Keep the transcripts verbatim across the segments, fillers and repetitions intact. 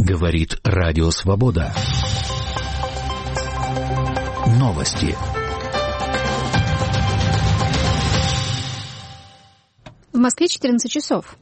Говорит Радио Свобода. Новости. В Москве четырнадцать часов.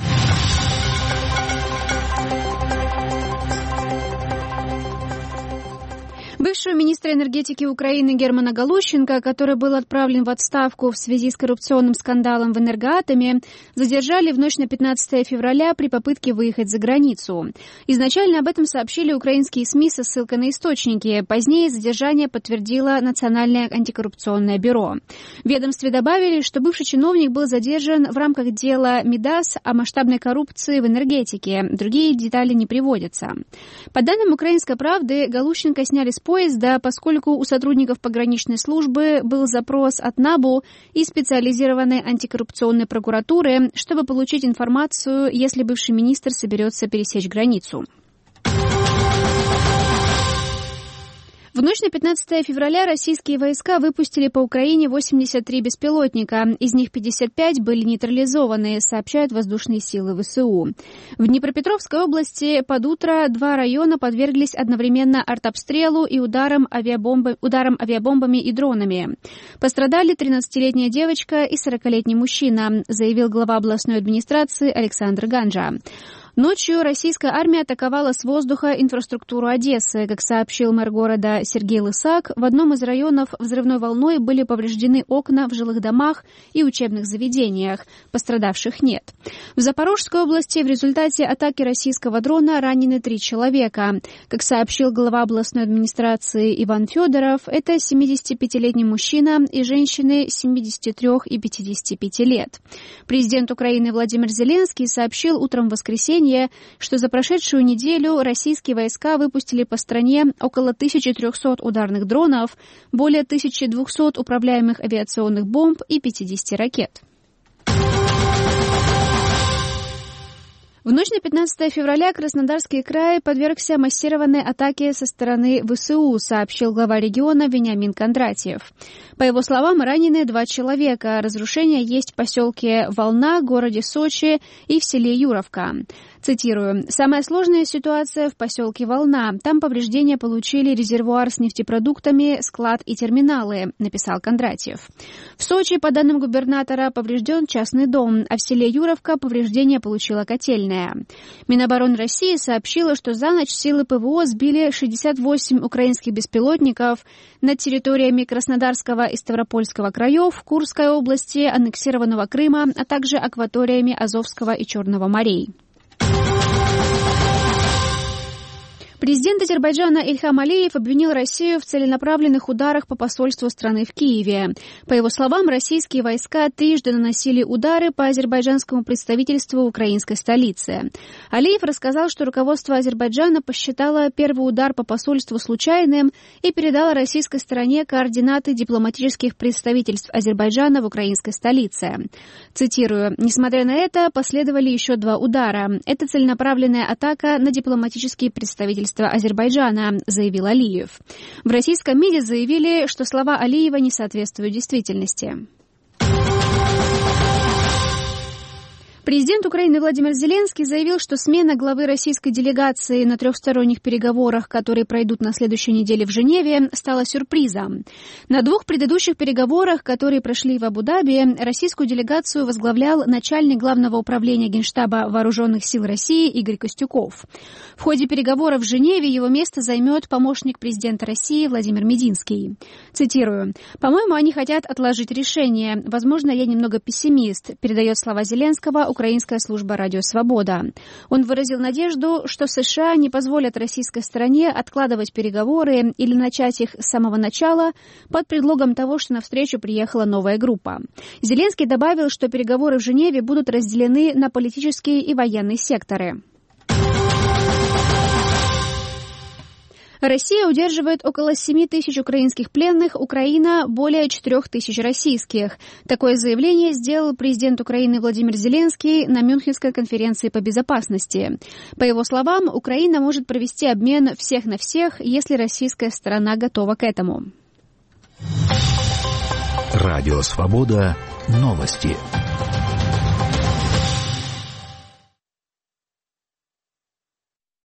Бывшего министра энергетики Украины Германа Галущенко, который был отправлен в отставку в связи с коррупционным скандалом в Энергоатоме, задержали в ночь на пятнадцатое февраля при попытке выехать за границу. Изначально об этом сообщили украинские СМИ со ссылкой на источники. Позднее задержание подтвердило Национальное антикоррупционное бюро. В ведомстве добавили, что бывший чиновник был задержан в рамках дела МИДАС о масштабной коррупции в энергетике. Другие детали не приводятся. По данным «Украинской правды», Галущенко сняли с поезда, поскольку у сотрудников пограничной службы был запрос от НАБУ и специализированной антикоррупционной прокуратуры, чтобы получить информацию, если бывший министр соберется пересечь границу. В ночь на пятнадцатое февраля российские войска выпустили по Украине восемьдесят три беспилотника. Из них пятьдесят пять были нейтрализованы, сообщают воздушные силы ВСУ. В Днепропетровской области под утро два района подверглись одновременно артобстрелу и ударам, авиабомбы, ударам авиабомбами и дронами. Пострадали тринадцатилетняя девочка и сорокалетний мужчина, заявил глава областной администрации Александр Ганжа. Ночью российская армия атаковала с воздуха инфраструктуру Одессы. Как сообщил мэр города Сергей Лысак, в одном из районов взрывной волной были повреждены окна в жилых домах и учебных заведениях. Пострадавших нет. В Запорожской области в результате атаки российского дрона ранены три человека. Как сообщил глава областной администрации Иван Федоров, это семидесятипятилетний мужчина и женщины семидесяти трёх и пятидесяти пяти лет. Президент Украины Владимир Зеленский сообщил утром в воскресенье, что за прошедшую неделю российские войска выпустили по стране около тысячи трёхсот ударных дронов, более тысячи двухсот управляемых авиационных бомб и пятидесяти ракет. В ночь на пятнадцатое февраля Краснодарский край подвергся массированной атаке со стороны ВСУ, сообщил глава региона Вениамин Кондратьев. По его словам, ранены два человека. Разрушения есть в поселке Волна, городе Сочи и в селе Юровка. Цитирую. «Самая сложная ситуация в поселке Волна. Там повреждения получили резервуар с нефтепродуктами, склад и терминалы», написал Кондратьев. В Сочи, по данным губернатора, поврежден частный дом, а в селе Юровка повреждения получила котельная. Минобороны России сообщила, что за ночь силы ПВО сбили шестьдесят восемь украинских беспилотников над территориями Краснодарского и Ставропольского краев, Курской области, аннексированного Крыма, а также акваториями Азовского и Черного морей. Президент Азербайджана Ильхам Алиев обвинил Россию в целенаправленных ударах по посольству страны в Киеве. По его словам, российские войска трижды наносили удары по азербайджанскому представительству в украинской столице. Алиев рассказал, что руководство Азербайджана посчитало первый удар по посольству случайным и передало российской стороне координаты дипломатических представительств Азербайджана в украинской столице. Цитирую. «Несмотря на это, последовали еще два удара. Это целенаправленная атака на дипломатические представительства Азербайджана», заявил Алиев. В российском МИДе заявили, что слова Алиева не соответствуют действительности. Президент Украины Владимир Зеленский заявил, что смена главы российской делегации на трехсторонних переговорах, которые пройдут на следующей неделе в Женеве, стала сюрпризом. На двух предыдущих переговорах, которые прошли в Абу-Даби, российскую делегацию возглавлял начальник Главного управления Генштаба Вооруженных сил России Игорь Костюков. В ходе переговоров в Женеве его место займет помощник президента России Владимир Мединский. Цитирую. «По-моему, они хотят отложить решение. Возможно, я немного пессимист», передает слова Зеленского украинская служба «Радио Свобода». Он выразил надежду, что США не позволят российской стороне откладывать переговоры или начать их с самого начала под предлогом того, что на встречу приехала новая группа. Зеленский добавил, что переговоры в Женеве будут разделены на политические и военные секторы. Россия удерживает около семи тысяч украинских пленных, Украина – более четырех тысяч российских. Такое заявление сделал президент Украины Владимир Зеленский на Мюнхенской конференции по безопасности. По его словам, Украина может провести обмен всех на всех, если российская сторона готова к этому. Радио Свобода. Новости.